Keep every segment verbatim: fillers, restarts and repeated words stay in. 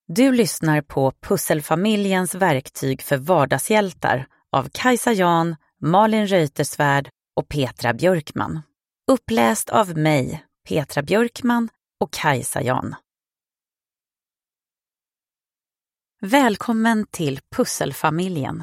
Du lyssnar på Pusselfamiljens verktyg för vardagshjältar av Kajsa Jan, Malin Reuterswärd och Petra Björkman. Uppläst av mig, Petra Björkman och Kajsa Jan. Välkommen till Pusselfamiljen.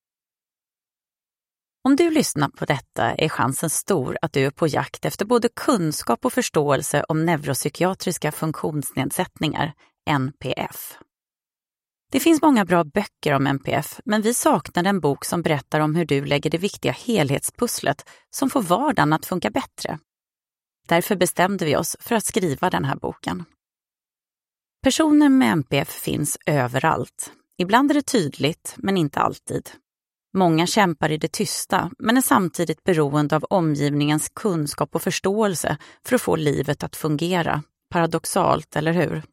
Om du lyssnar på detta är chansen stor att du är på jakt efter både kunskap och förståelse om neuropsykiatriska funktionsnedsättningar, N P F. Det finns många bra böcker om N P F, men vi saknar en bok som berättar om hur du lägger det viktiga helhetspusslet som får vardagen att funka bättre. Därför bestämde vi oss för att skriva den här boken. Personer med N P F finns överallt. Ibland är det tydligt, men inte alltid. Många kämpar i det tysta, men är samtidigt beroende av omgivningens kunskap och förståelse för att få livet att fungera. Paradoxalt, eller hur?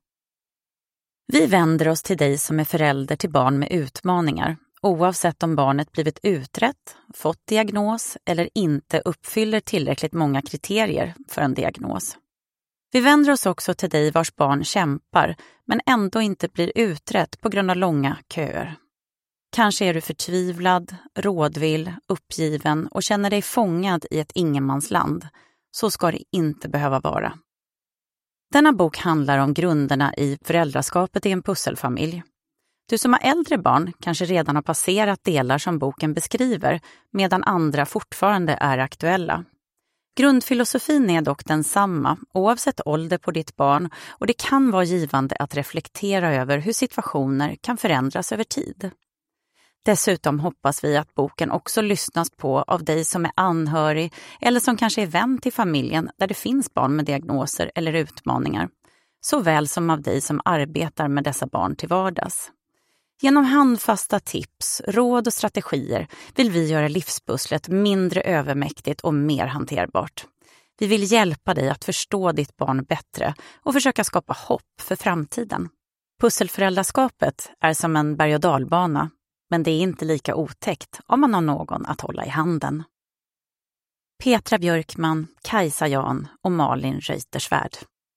Vi vänder oss till dig som är förälder till barn med utmaningar, oavsett om barnet blivit utrett, fått diagnos eller inte uppfyller tillräckligt många kriterier för en diagnos. Vi vänder oss också till dig vars barn kämpar, men ändå inte blir utrett på grund av långa köer. Kanske är du förtvivlad, rådvill, uppgiven och känner dig fångad i ett ingenmansland. Så ska det inte behöva vara. Denna bok handlar om grunderna i föräldraskapet i en pusselfamilj. Du som har äldre barn kanske redan har passerat delar som boken beskriver, medan andra fortfarande är aktuella. Grundfilosofin är dock densamma, oavsett ålder på ditt barn, och det kan vara givande att reflektera över hur situationer kan förändras över tid. Dessutom hoppas vi att boken också lyssnas på av dig som är anhörig eller som kanske är vän till familjen där det finns barn med diagnoser eller utmaningar, såväl som av dig som arbetar med dessa barn till vardags. Genom handfasta tips, råd och strategier vill vi göra livspusslet mindre övermäktigt och mer hanterbart. Vi vill hjälpa dig att förstå ditt barn bättre och försöka skapa hopp för framtiden. Pusselföräldraskapet är som en berg- och dalbana. Men det är inte lika otäckt om man har någon att hålla i handen. Petra Björkman, Kajsa Jan och Malin Reuterswärd.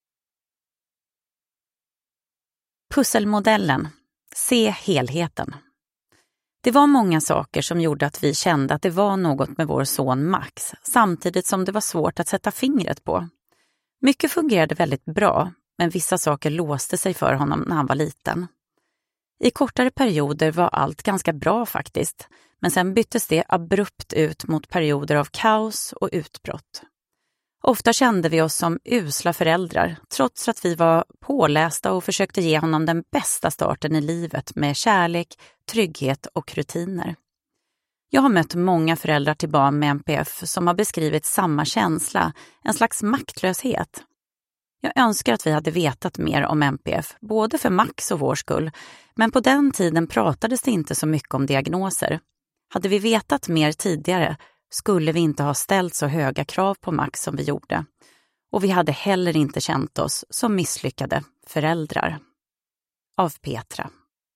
Pusselmodellen. Se helheten. Det var många saker som gjorde att vi kände att det var något med vår son Max, samtidigt som det var svårt att sätta fingret på. Mycket fungerade väldigt bra, men vissa saker låste sig för honom när han var liten. I kortare perioder var allt ganska bra faktiskt, men sen byttes det abrupt ut mot perioder av kaos och utbrott. Ofta kände vi oss som usla föräldrar, trots att vi var pålästa och försökte ge honom den bästa starten i livet med kärlek, trygghet och rutiner. Jag har mött många föräldrar till barn med N P F som har beskrivit samma känsla, en slags maktlöshet. Jag önskar att vi hade vetat mer om N P F, både för Max och vår skull, men på den tiden pratades det inte så mycket om diagnoser. Hade vi vetat mer tidigare skulle vi inte ha ställt så höga krav på Max som vi gjorde. Och vi hade heller inte känt oss som misslyckade föräldrar. Av Petra.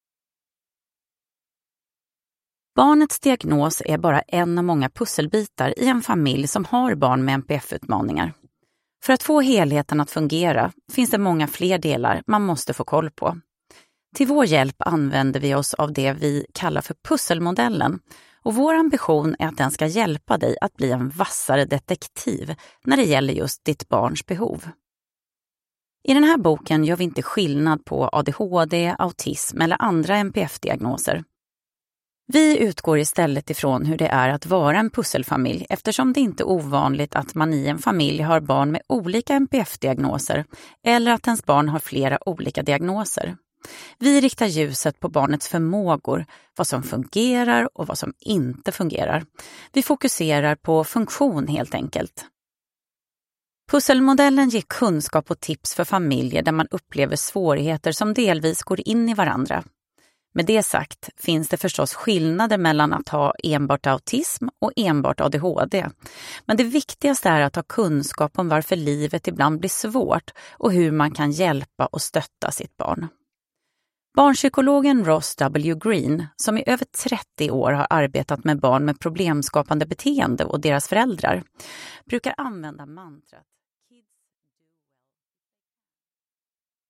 Barnets diagnos är bara en av många pusselbitar i en familj som har barn med N P F-utmaningar. För att få helheten att fungera finns det många fler delar man måste få koll på. Till vår hjälp använder vi oss av det vi kallar för pusselmodellen, och vår ambition är att den ska hjälpa dig att bli en vassare detektiv när det gäller just ditt barns behov. I den här boken gör vi inte skillnad på A D H D, autism eller andra N P F-diagnoser. Vi utgår istället ifrån hur det är att vara en pusselfamilj, eftersom det inte är ovanligt att man i en familj har barn med olika N P F-diagnoser eller att ens barn har flera olika diagnoser. Vi riktar ljuset på barnets förmågor, vad som fungerar och vad som inte fungerar. Vi fokuserar på funktion helt enkelt. Pusselmodellen ger kunskap och tips för familjer där man upplever svårigheter som delvis går in i varandra. Med det sagt finns det förstås skillnader mellan att ha enbart autism och enbart A D H D. Men det viktigaste är att ha kunskap om varför livet ibland blir svårt och hur man kan hjälpa och stötta sitt barn. Barnpsykologen Ross W. Greene, som i över trettio år har arbetat med barn med problemskapande beteende och deras föräldrar, brukar använda mantrat